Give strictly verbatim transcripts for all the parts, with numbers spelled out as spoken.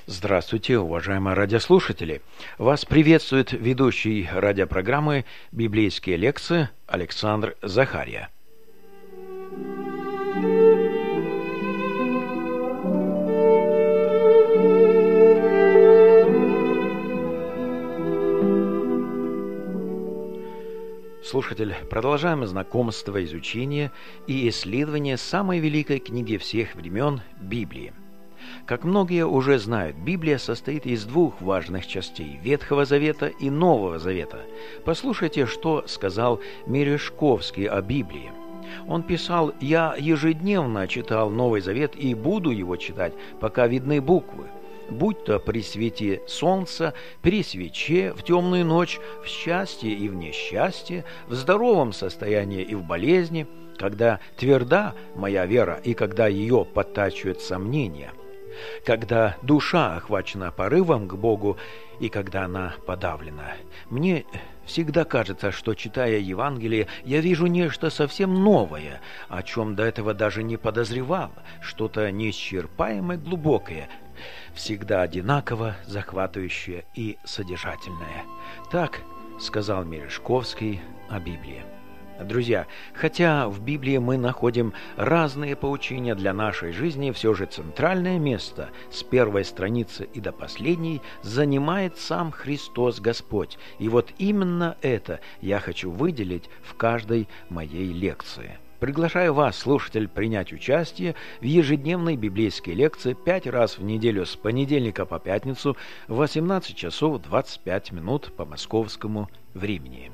Здравствуйте, уважаемые радиослушатели! Вас приветствует ведущий радиопрограммы «Библейские лекции» Александр Захария. Слушатель, продолжаем знакомство, изучение и исследование самой великой книги всех времен – Библии. Как многие уже знают, Библия состоит из двух важных частей – Ветхого Завета и Нового Завета. Послушайте, что сказал Мережковский о Библии. Он писал: «Я ежедневно читал Новый Завет и буду его читать, пока видны буквы. Будь то при свете солнца, при свече, в темную ночь, в счастье и в несчастье, в здоровом состоянии и в болезни, когда тверда моя вера и когда ее подтачивают сомнения, когда душа охвачена порывом к Богу и когда она подавлена. Мне всегда кажется, что, читая Евангелие, я вижу нечто совсем новое, о чем до этого даже не подозревал, что-то неисчерпаемое, глубокое, всегда одинаково захватывающее и содержательное». Так сказал Мережковский о Библии. Друзья, хотя в Библии мы находим разные поучения для нашей жизни, все же центральное место с первой страницы и до последней занимает сам Христос Господь. И вот именно это я хочу выделить в каждой моей лекции. Приглашаю вас, слушатель, принять участие в ежедневной библейской лекции пять раз в неделю с понедельника по пятницу в восемнадцать часов двадцать пять минут по московскому времени.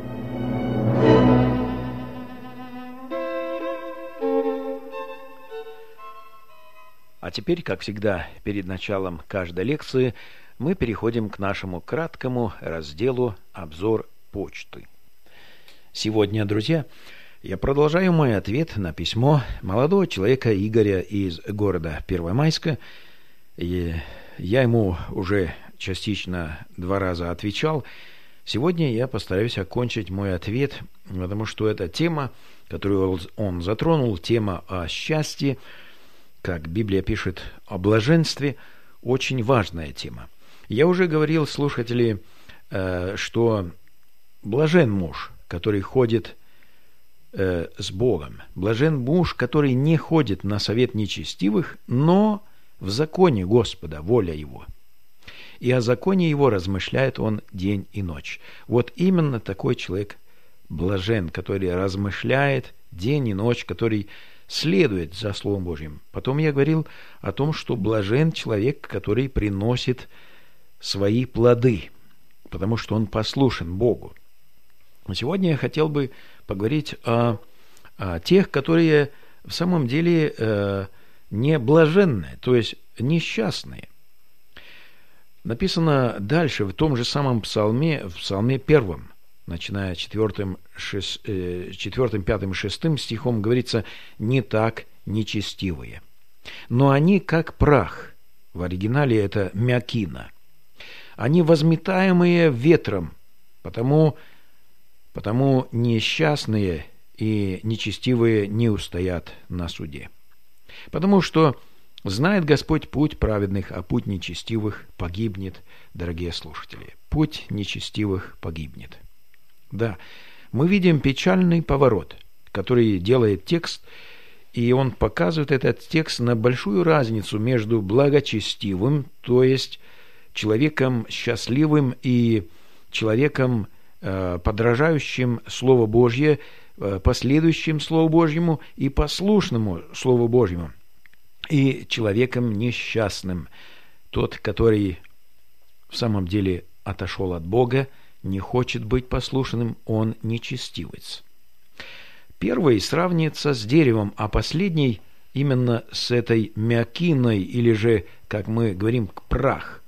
А теперь, как всегда, перед началом каждой лекции мы переходим к нашему краткому разделу «Обзор почты». Сегодня, друзья, я продолжаю мой ответ на письмо молодого человека Игоря из города Первомайска. И я ему уже частично два раза отвечал. Сегодня я постараюсь окончить мой ответ, потому что эта тема, которую он затронул, тема о счастье, как Библия пишет о блаженстве, очень важная тема. Я уже говорил, слушатели, что блажен муж, который ходит с Богом. Блажен муж, который не ходит на совет нечестивых, но в законе Господа, воля его. И о законе его размышляет он день и ночь. Вот именно такой человек блажен, который размышляет день и ночь, который следует за Словом Божьим. Потом я говорил о том, что блажен человек, который приносит свои плоды, потому что он послушен Богу. Сегодня я хотел бы поговорить о, о тех, которые в самом деле э, не блаженные, то есть несчастные. Написано дальше в том же самом псалме, в псалме первом, начиная четвертым, шест, э, четвертым, пятым и шестым стихом, говорится: «Не так нечестивые, но они как прах». В оригинале это мякина. «Они возметаемые ветром, потому, потому несчастные и нечестивые не устоят на суде. Потому что знает Господь путь праведных, а путь нечестивых погибнет». Дорогие слушатели, путь нечестивых погибнет. Да, мы видим печальный поворот, который делает текст, и он показывает этот текст на большую разницу между благочестивым, то есть человеком счастливым, и человеком, э, подражающим Слову Божье, э, последующим Слову Божьему и послушному Слову Божьему, и человеком несчастным, тот, который в самом деле отошел от Бога, не хочет быть послушным, он нечестивец. Первый сравнивается с деревом, а последний именно с этой мякиной, или же, как мы говорим, прах.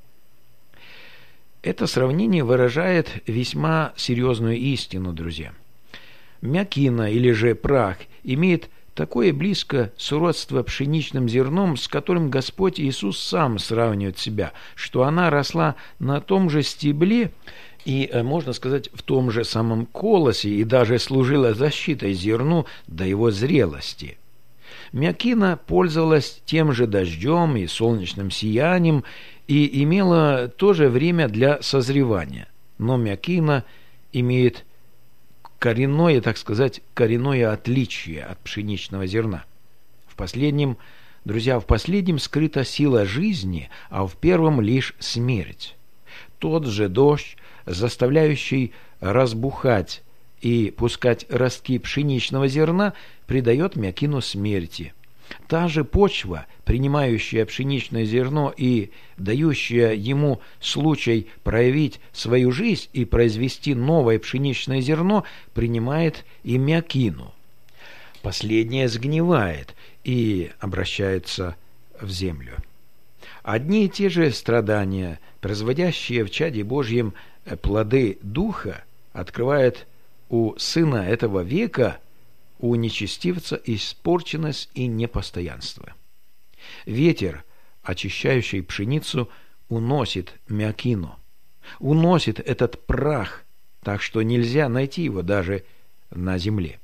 Это сравнение выражает весьма серьезную истину, друзья. Мякина, или же прах, имеет такое близкое сродство пшеничным зерном, с которым Господь Иисус сам сравнивает себя, что она росла на том же стебле и, можно сказать, в том же самом колосе, и даже служила защитой зерну до его зрелости. Мякина пользовалась тем же дождем и солнечным сиянием и имела то же время для созревания. Но мякина имеет коренное, так сказать, коренное отличие от пшеничного зерна. В последнем, друзья, в последнем скрыта сила жизни, а в первом лишь смерть. Тот же дождь, заставляющий разбухать и пускать ростки пшеничного зерна, придает мякину смерти. Та же почва, принимающая пшеничное зерно и дающая ему случай проявить свою жизнь и произвести новое пшеничное зерно, принимает и мякину. Последнее сгнивает и обращается в землю. Одни и те же страдания, производящие в чаде Божьем плоды Духа, открывают у сына этого века, у нечестивца, испорченность и непостоянство. Ветер, очищающий пшеницу, уносит мякину, уносит этот прах, так что нельзя найти его даже на земле.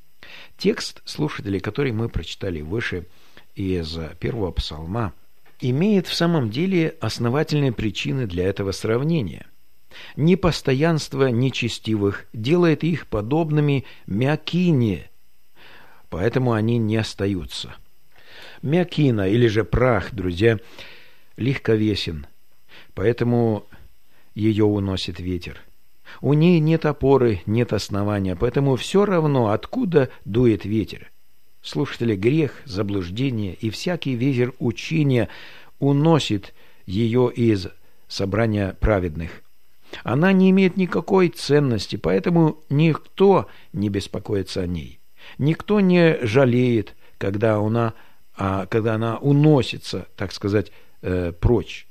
Текст, слушатели, который мы прочитали выше из первого псалма, имеет в самом деле основательные причины для этого сравнения. Непостоянство нечестивых делает их подобными мякине, поэтому они не остаются. Мякина, или же прах, друзья, легковесен, поэтому ее уносит ветер. У ней нет опоры, нет основания, поэтому все равно, откуда дует ветер. Слушатели, грех, заблуждение и всякий ветер учения уносит ее из собрания праведных. Она не имеет никакой ценности, поэтому никто не беспокоится о ней. Никто не жалеет, когда она, а, когда она уносится, так сказать, э, прочь.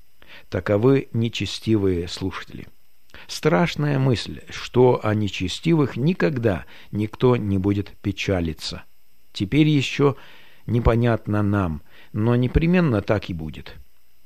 Таковы нечестивые слушатели. Страшная мысль, что о нечестивых никогда никто не будет печалиться. Теперь еще непонятно нам, но непременно так и будет.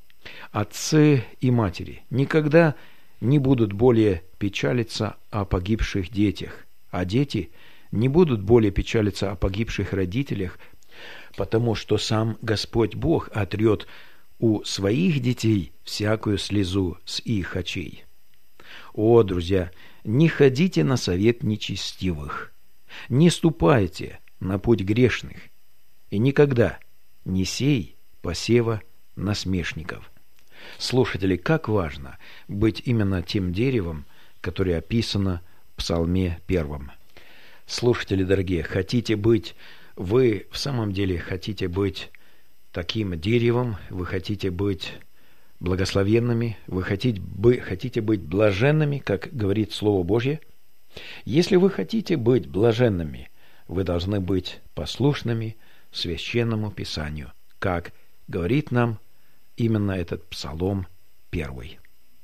Отцы и матери никогда не будут более печалиться о погибших детях, а дети не будут более печалиться о погибших родителях, потому что сам Господь Бог отрет у своих детей всякую слезу с их очей. О, друзья, не ходите на совет нечестивых, не ступайте на путь грешных, и никогда не сей посева насмешников. Слушатели, как важно быть именно тем деревом, которое описано в Псалме первом. Слушатели дорогие, хотите быть, вы в самом деле хотите быть таким деревом, вы хотите быть благословенными, вы хотите, бы, хотите быть блаженными, как говорит Слово Божье? Если вы хотите быть блаженными, вы должны быть послушными Священному Писанию, как говорит нам именно этот Псалом первый.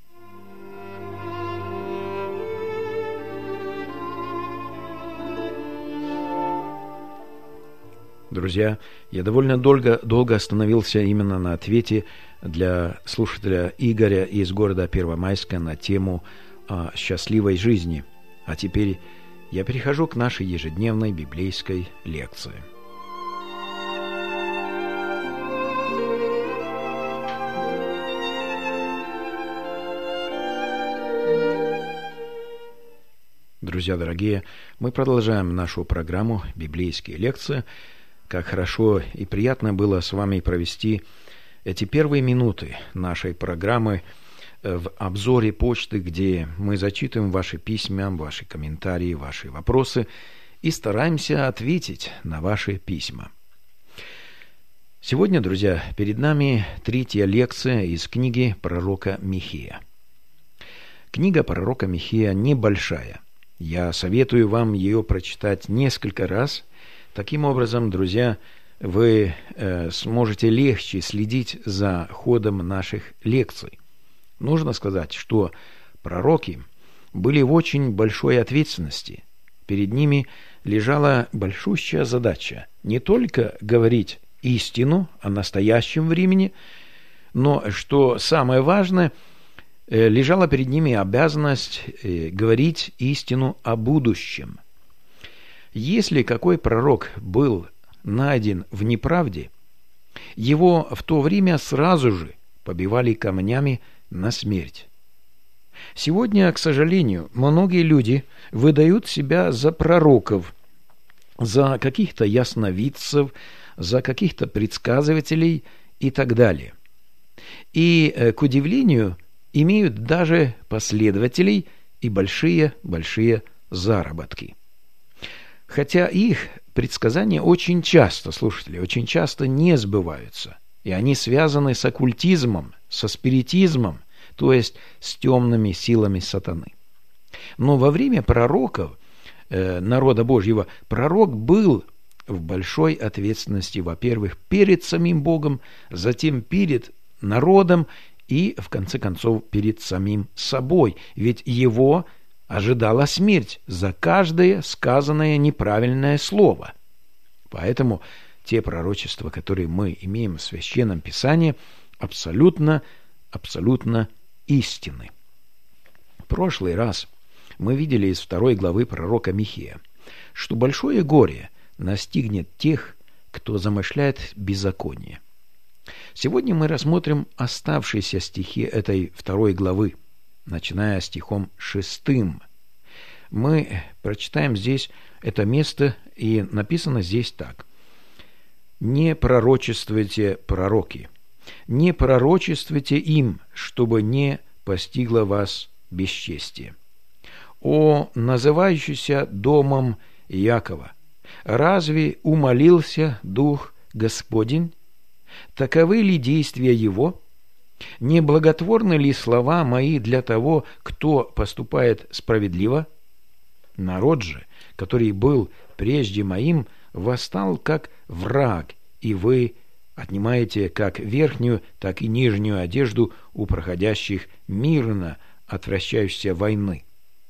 Друзья, я довольно долго, долго остановился именно на ответе для слушателя Игоря из города Первомайска на тему о счастливой жизни. А теперь я перехожу к нашей ежедневной библейской лекции. Друзья дорогие, мы продолжаем нашу программу «Библейские лекции». Как хорошо и приятно было с вами провести эти первые минуты нашей программы в обзоре почты, где мы зачитываем ваши письма, ваши комментарии, ваши вопросы и стараемся ответить на ваши письма. Сегодня, друзья, перед нами третья лекция из книги пророка Михея. Книга пророка Михея небольшая. Я советую вам ее прочитать несколько раз. Таким образом, друзья, вы э, сможете легче следить за ходом наших лекций. Нужно сказать, что пророки были в очень большой ответственности. Перед ними лежала большущая задача не только говорить истину о настоящем времени, но, что самое важное, э, лежала перед ними обязанность э, говорить истину о будущем. Если какой пророк был найден в неправде, его в то время сразу же побивали камнями на смерть. Сегодня, к сожалению, многие люди выдают себя за пророков, за каких-то ясновидцев, за каких-то предсказывателей и так далее. И, к удивлению, имеют даже последователей и большие-большие заработки. Хотя их предсказания очень часто, слушатели, очень часто не сбываются, и они связаны с оккультизмом, со спиритизмом, то есть с темными силами сатаны. Но во время пророков э, народа Божьего пророк был в большой ответственности, во-первых, перед самим Богом, затем перед народом и, в конце концов, перед самим собой. Ведь его ожидала смерть за каждое сказанное неправильное слово. Поэтому те пророчества, которые мы имеем в Священном Писании, абсолютно, абсолютно истины. В прошлый раз мы видели из второй главы пророка Михея, что большое горе настигнет тех, кто замышляет беззаконие. Сегодня мы рассмотрим оставшиеся стихи этой второй главы, начиная стихом шестым. Мы прочитаем здесь это место, и написано здесь так. «Не пророчествуйте, пророки, не пророчествуйте им, чтобы не постигло вас бесчестие. О, называющийся домом Якова, разве умолился Дух Господень? Таковы ли действия Его? Не благотворны ли слова мои для того, кто поступает справедливо? Народ же, который был прежде моим, восстал как враг, и вы отнимаете как верхнюю, так и нижнюю одежду у проходящих мирно отвращающейся войны.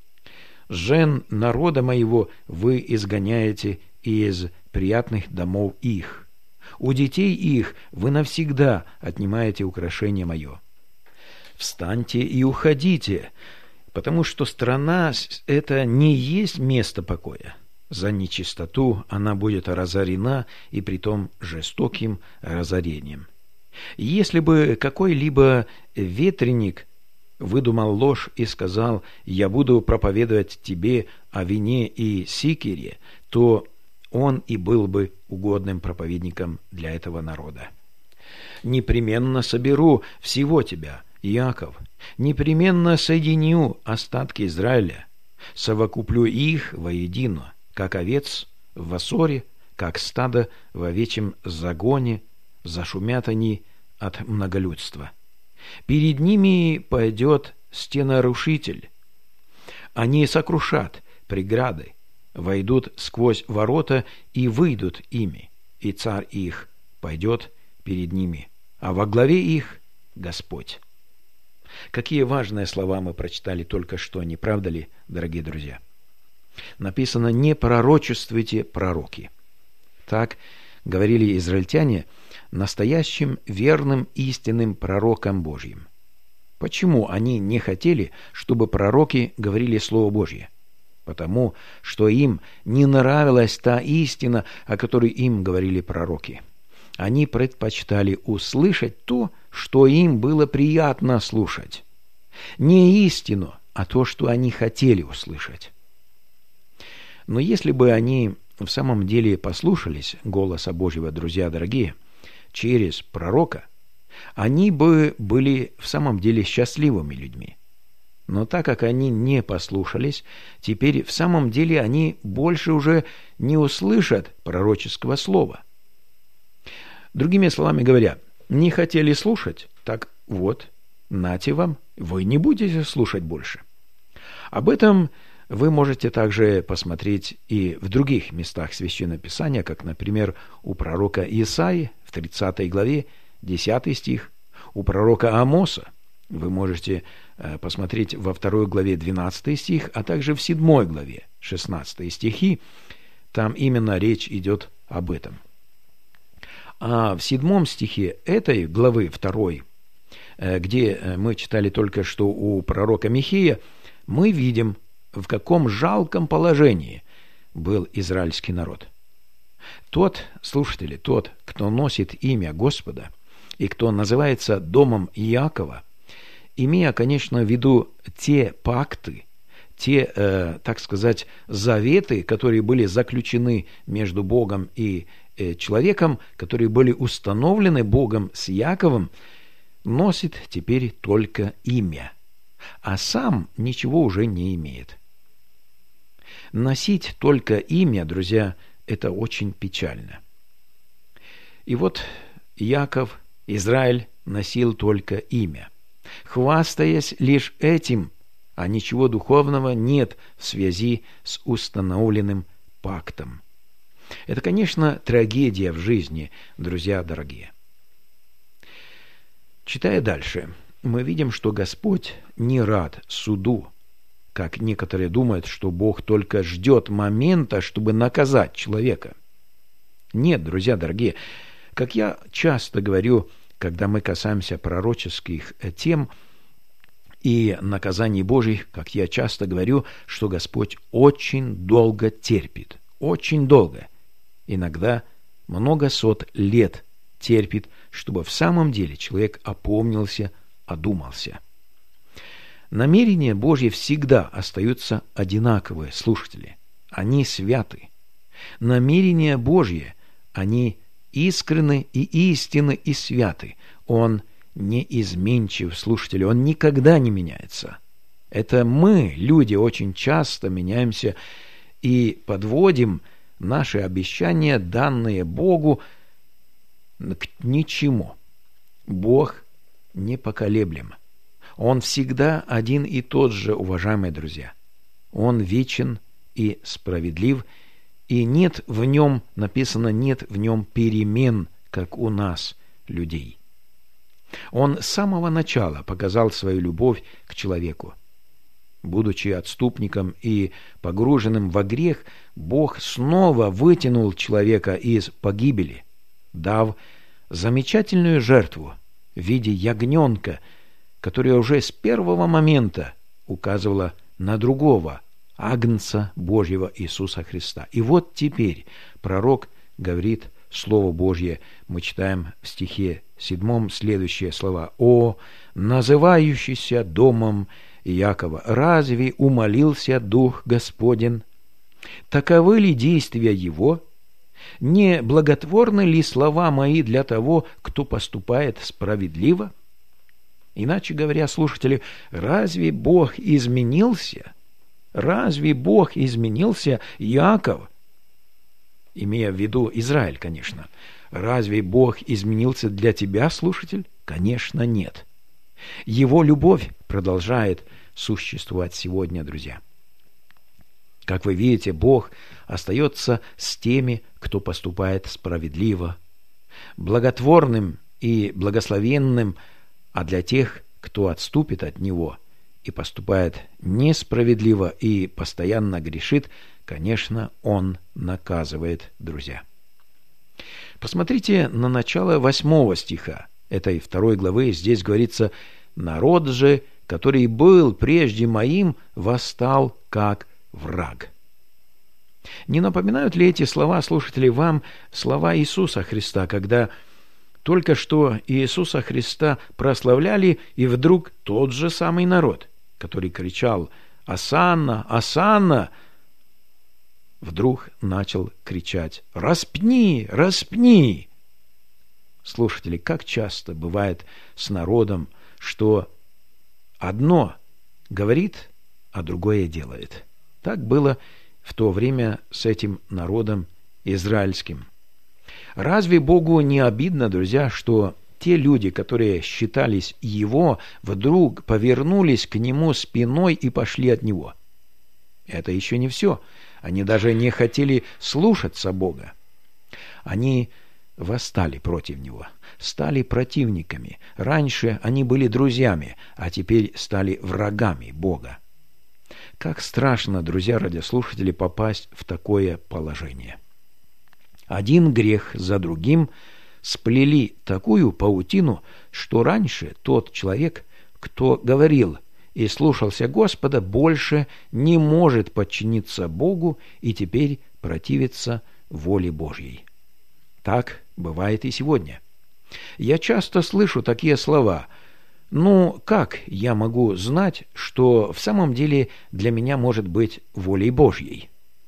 Жен народа моего вы изгоняете из приятных домов их. У детей их вы навсегда отнимаете украшение мое. Встаньте и уходите, потому что страна это не есть место покоя. За нечистоту она будет разорена, и притом жестоким разорением. Если бы какой-либо ветреник выдумал ложь и сказал: «Я буду проповедовать тебе о вине и сикере», то он и был бы угодным проповедником для этого народа. «Непременно соберу всего тебя, Иаков, непременно соединю остатки Израиля, совокуплю их воедино, как овец в осоре, как стадо в овечьем загоне, зашумят они от многолюдства. Перед ними пойдет стенорушитель. Они сокрушат преграды, войдут сквозь ворота и выйдут ими, и царь их пойдет перед ними, а во главе их Господь». Какие важные слова мы прочитали только что, не правда ли, дорогие друзья? Написано: «Не пророчествуйте, пророки». Так говорили израильтяне настоящим верным истинным пророкам Божьим. Почему они не хотели, чтобы пророки говорили Слово Божье? Потому что им не нравилась та истина, о которой им говорили пророки. Они предпочитали услышать то, что им было приятно слушать. Не истину, а то, что они хотели услышать. Но если бы они в самом деле послушались голоса Божьего, друзья дорогие, через пророка, они бы были в самом деле счастливыми людьми. Но так как они не послушались, теперь в самом деле они больше уже не услышат пророческого слова. Другими словами говоря, не хотели слушать, так вот, нате вам, вы не будете слушать больше. Об этом вы можете также посмотреть и в других местах Священного Писания, как, например, у пророка Исаии в тридцатой главе, десятый стих, у пророка Амоса. Вы можете посмотреть во второй главе двенадцатый стих, а также в седьмой главе шестнадцатый стихи. Там именно речь идет об этом. А в седьмом стихе этой главы второй, где мы читали только что у пророка Михея, мы видим, в каком жалком положении был израильский народ. Тот, слушатели, тот, кто носит имя Господа и кто называется домом Иакова, имея, конечно, в виду те пакты, те, э, так сказать, заветы, которые были заключены между Богом и э, человеком, которые были установлены Богом с Иаковом, носит теперь только имя, а сам ничего уже не имеет. Носить только имя, друзья, это очень печально. И вот Иаков, Израиль, носил только имя, хвастаясь лишь этим, а ничего духовного нет в связи с установленным пактом. Это, конечно, трагедия в жизни, друзья дорогие. Читая дальше, мы видим, что Господь не рад суду, как некоторые думают, что Бог только ждет момента, чтобы наказать человека. Нет, друзья дорогие, как я часто говорю, когда мы касаемся пророческих тем и наказаний Божьих, как я часто говорю, что Господь очень долго терпит, очень долго, иногда много сот лет терпит, чтобы в самом деле человек опомнился, одумался. Намерения Божьи всегда остаются одинаковые, слушатели. Они святы. Намерения Божьи, они искренны и истинны и святы. Он неизменчив, слушатели, он никогда не меняется. Это мы, люди, очень часто меняемся и подводим наши обещания, данные Богу, к ничему. Бог непоколеблем. Он всегда один и тот же, уважаемые друзья. Он вечен и справедлив, и нет в нем, написано, нет в нем перемен, как у нас, людей. Он с самого начала показал свою любовь к человеку. Будучи отступником и погруженным во грех, Бог снова вытянул человека из погибели, дав замечательную жертву в виде ягненка, которая уже с первого момента указывала на другого Агнца Божьего Иисуса Христа. И вот теперь пророк говорит Слово Божье, мы читаем в стихе седьмом следующие слова: «О, называющийся домом Иакова, разве умолился Дух Господень? Таковы ли действия Его? Не благотворны ли слова мои для того, кто поступает справедливо?» Иначе говоря, слушатели, разве Бог изменился? Разве Бог изменился, Иаков? Имея в виду Израиль, конечно. Разве Бог изменился для тебя, слушатель? Конечно, нет. Его любовь продолжает существовать сегодня, друзья. Как вы видите, Бог остается с теми, кто поступает справедливо, благотворным и благословенным, а для тех, кто отступит от Него и поступает несправедливо и постоянно грешит, конечно, Он наказывает, друзья. Посмотрите на начало восьмого стиха этой второй главы. Здесь говорится: «Народ же, который был прежде моим, восстал как враг». Не напоминают ли эти слова, слушатели, вам слова Иисуса Христа, когда только что Иисуса Христа прославляли, и вдруг тот же самый народ, который кричал «Осанна! Осанна!», вдруг начал кричать «Распни! Распни!». Слушатели, как часто бывает с народом, что одно говорит, а другое делает. Так было в то время с этим народом израильским. Разве Богу не обидно, друзья, что те люди, которые считались Его, вдруг повернулись к Нему спиной и пошли от Него? Это еще не все. Они даже не хотели слушаться Бога. Они восстали против Него, стали противниками. Раньше они были друзьями, а теперь стали врагами Бога. Как страшно, друзья радиослушатели, попасть в такое положение. Один грех за другим сплели такую паутину, что раньше тот человек, кто говорил и слушался Господа, больше не может подчиниться Богу и теперь противится воли Божьей. Так бывает и сегодня. Я часто слышу такие слова: «Ну, как я могу знать, что в самом деле для меня может быть волей Божьей?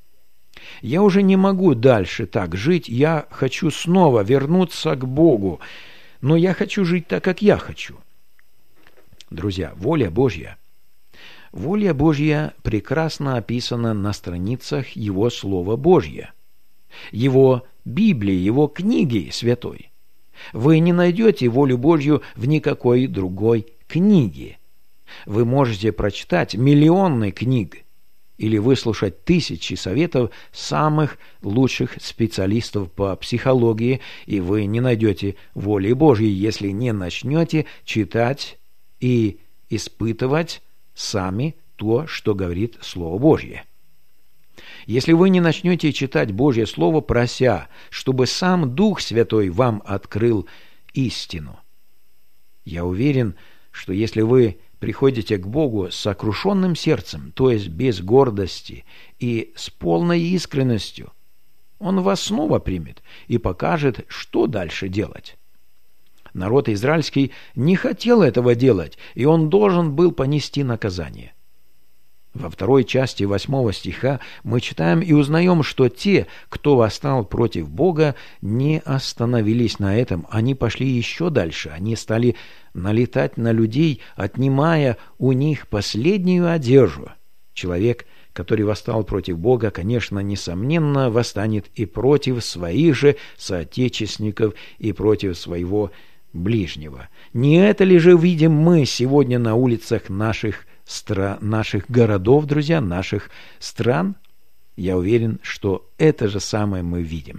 Я уже не могу дальше так жить, я хочу снова вернуться к Богу, но я хочу жить так, как я хочу». Друзья, воля Божья. Воля Божья прекрасно описана на страницах Его Слова Божьего, Его Библии, Его книги святой. Вы не найдете волю Божью в никакой другой книге. Вы можете прочитать миллионы книг или выслушать тысячи советов самых лучших специалистов по психологии, и вы не найдете воли Божьей, если не начнете читать и испытывать сами то, что говорит Слово Божье. Если вы не начнете читать Божье Слово, прося, чтобы сам Дух Святой вам открыл истину, я уверен, что если вы приходите к Богу с сокрушенным сердцем, то есть без гордости и с полной искренностью, Он вас снова примет и покажет, что дальше делать. Народ израильский не хотел этого делать, и он должен был понести наказание. Во второй части восьмого стиха мы читаем и узнаем, что те, кто восстал против Бога, не остановились на этом. Они пошли еще дальше. Они стали налетать на людей, отнимая у них последнюю одежду. Человек, который восстал против Бога, конечно, несомненно, восстанет и против своих же соотечественников, и против своего ближнего. Не это ли же видим мы сегодня на улицах наших Стра... наших городов, друзья, наших стран? Я уверен, что это же самое мы видим.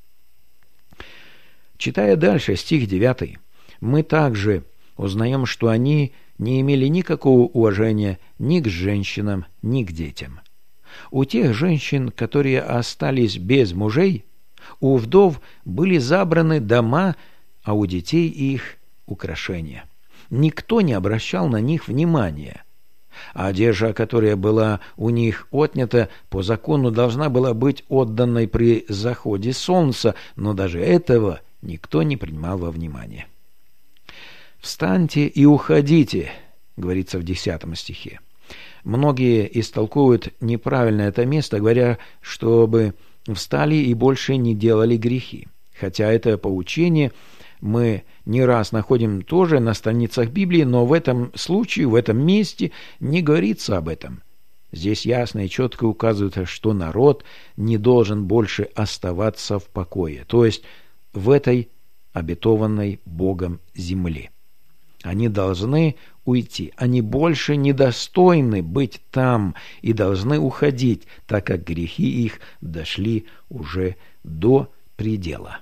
Читая дальше стих девятый, мы также узнаем, что они не имели никакого уважения ни к женщинам, ни к детям. У тех женщин, которые остались без мужей, у вдов были забраны дома, а у детей их украшения. Никто не обращал на них внимания. А одежда, которая была у них отнята, по закону должна была быть отданной при заходе солнца, но даже этого никто не принимал во внимание. «Встаньте и уходите», говорится в десятом стихе. Многие истолковывают неправильно это место, говоря, чтобы встали и больше не делали грехи. Хотя это поучение мы не раз находим тоже на страницах Библии, но в этом случае, в этом месте не говорится об этом. Здесь ясно и четко указывается, что народ не должен больше оставаться в покое, то есть в этой обетованной Богом земле. Они должны уйти, они больше недостойны быть там и должны уходить, так как грехи их дошли уже до предела.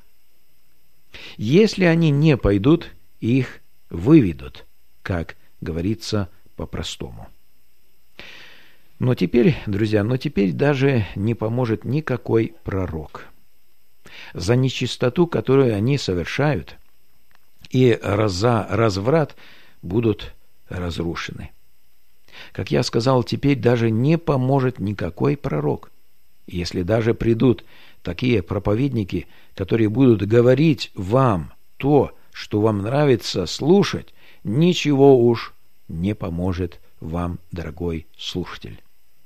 Если они не пойдут, их выведут, как говорится по-простому. Но теперь, друзья, но теперь даже не поможет никакой пророк. За нечистоту, которую они совершают, и за разврат будут разрушены. Как я сказал, теперь даже не поможет никакой пророк. Если даже придут такие проповедники, которые будут говорить вам то, что вам нравится слушать, ничего уж не поможет вам, дорогой слушатель.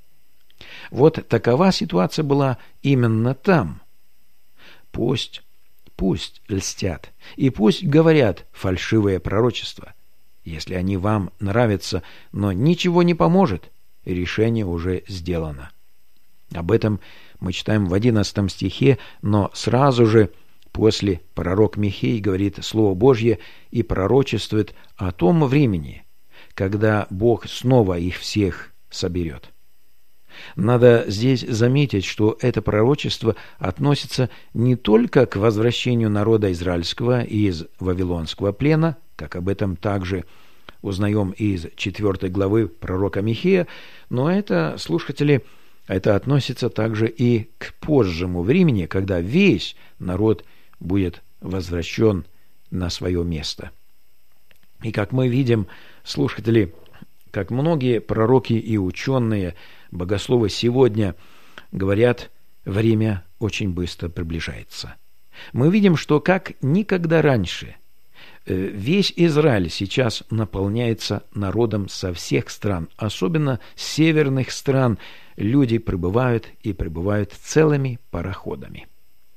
Вот такова ситуация была именно там. Пусть, пусть льстят, и пусть говорят фальшивые пророчества. Если они вам нравятся, но ничего не поможет, решение уже сделано. Об этом мы читаем в одиннадцатом стихе, но сразу же после пророк Михей говорит Слово Божье и пророчествует о том времени, когда Бог снова их всех соберет. Надо здесь заметить, что это пророчество относится не только к возвращению народа израильского из вавилонского плена, как об этом также узнаем из четвёртой главы пророка Михея, но это, слушатели, это относится также и к позжему времени, когда весь народ будет возвращен на свое место. И как мы видим, слушатели, как многие пророки и ученые, богословы сегодня говорят, время очень быстро приближается. Мы видим, что как никогда раньше весь Израиль сейчас наполняется народом со всех стран, особенно с северных стран. Люди прибывают и прибывают целыми пароходами.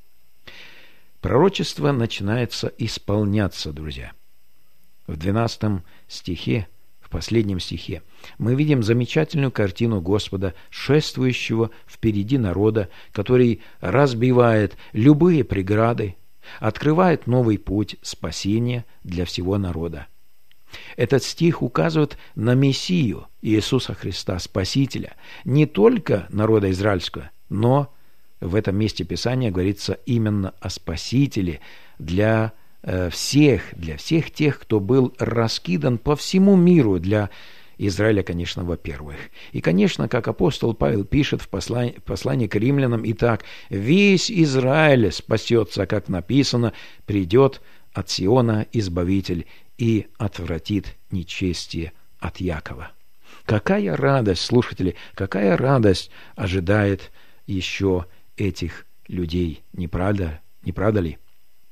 Пророчество начинается исполняться, друзья. В двенадцатом стихе, в последнем стихе, мы видим замечательную картину Господа, шествующего впереди народа, который разбивает любые преграды, открывает новый путь спасения для всего народа. Этот стих указывает на Мессию Иисуса Христа, Спасителя, не только народа израильского, но в этом месте Писания говорится именно о Спасителе для э, всех, для всех тех, кто был раскидан по всему миру, для Израиля, конечно, во-первых. И, конечно, как апостол Павел пишет в послании, послании к римлянам, «Итак, весь Израиль спасется, как написано, придет от Сиона Избавитель и отвратит нечестие от Якова». Какая радость, слушатели, какая радость ожидает еще этих людей, не правда, не правда ли?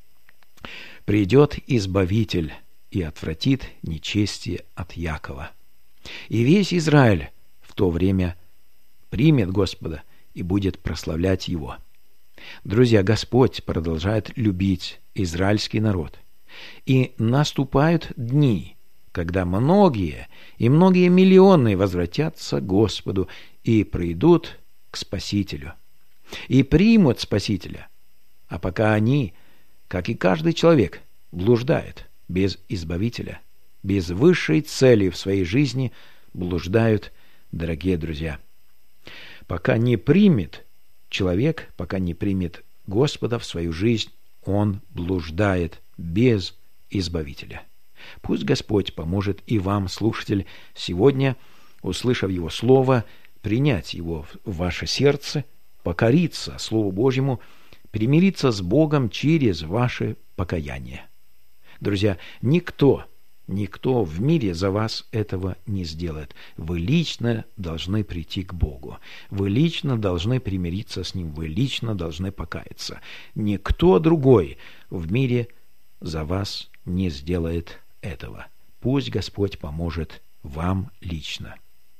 «Придет Избавитель и отвратит нечестие от Якова». И весь Израиль в то время примет Господа и будет прославлять Его. Друзья, Господь продолжает любить израильский народ. И наступают дни, когда многие и многие миллионы возвратятся к Господу и придут к Спасителю. И примут Спасителя. А пока они, как и каждый человек, блуждают без Избавителя, без высшей цели в своей жизни, блуждают, дорогие друзья. Пока не примет человек, пока не примет Господа в свою жизнь, он блуждает без Избавителя. Пусть Господь поможет и вам, слушатель, сегодня, услышав Его Слово, принять его в ваше сердце, покориться Слову Божьему, примириться с Богом через ваше покаяние. Друзья, никто, никто в мире за вас этого не сделает. Вы лично должны прийти к Богу. Вы лично должны примириться с Ним. Вы лично должны покаяться. Никто другой в мире за вас не сделает этого. Пусть Господь поможет вам лично.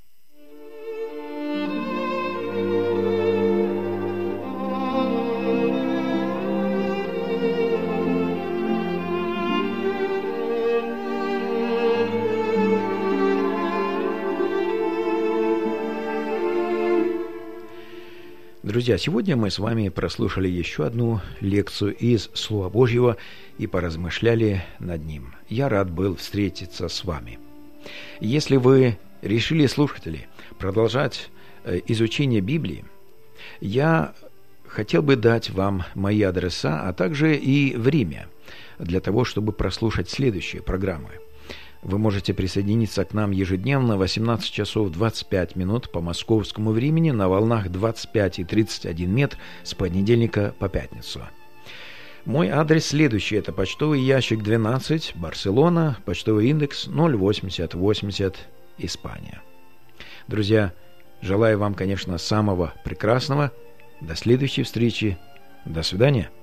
Друзья, сегодня мы с вами прослушали еще одну лекцию из Слова Божьего и поразмышляли над ним. Я рад был встретиться с вами. Если вы решили, слушатели, продолжать изучение Библии, я хотел бы дать вам мои адреса, а также и время для того, чтобы прослушать следующие программы. Вы можете присоединиться к нам ежедневно в восемнадцать часов двадцать пять минут по московскому времени на волнах двадцать пять и тридцать один метр с понедельника по пятницу. Мой адрес следующий. Это почтовый ящик двенадцать, Барселона, почтовый индекс ноль восемьдесят восемьдесят, Испания. Друзья, желаю вам, конечно, самого прекрасного. До следующей встречи. До свидания.